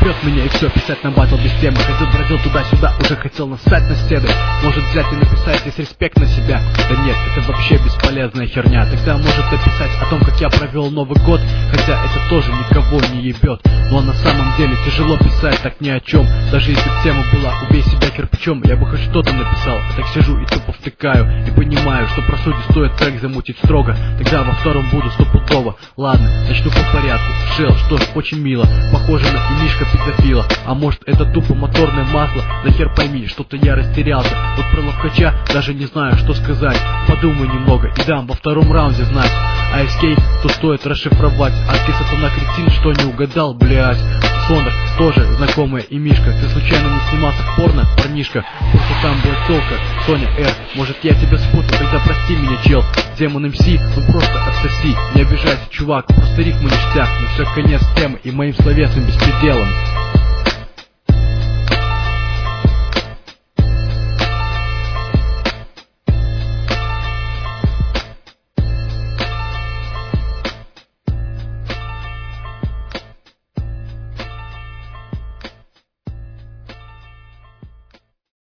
прет меня и все, писать на батл без темы. Ходил, бродил туда-сюда, уже хотел нассать на стены. Может взять и написать здесь респект на себя. Да нет, это вообще бесполезная херня. Тогда может написать о том, как я провел Новый год, хотя это тоже никого не ебет. Но на самом деле тяжело писать так ни о чем. Даже если бы тема была «Убей себя кирпичом», я бы хоть что-то написал. А так сижу и тупо втыкаю и понимаю, что про сути стоит трек замутить строго. Тогда во втором буду стопудово. Ладно, начну по порядку. Шел, что ж, очень мило, похоже на имишка педофила. А может это тупо моторное масло? Да хер пойми, что-то я растерялся. Вот про ловкача даже не знаю, что сказать. Подумай немного и дам во втором раунде знать. А эскейп, то стоит расшифровать. А ты, сатана кретин, что не угадал, блядь? Сонор, тоже знакомая имишка. Ты случайно не снимался в порно, парнишка? Просто там была тёлка, Соня Р. Может я тебя спутал, тогда прости меня, чел. Демон МС, ну просто отсоси. Не обижайся, чувак, просто рифма ништяк. Но все, конец темы и моим словесным беспределом.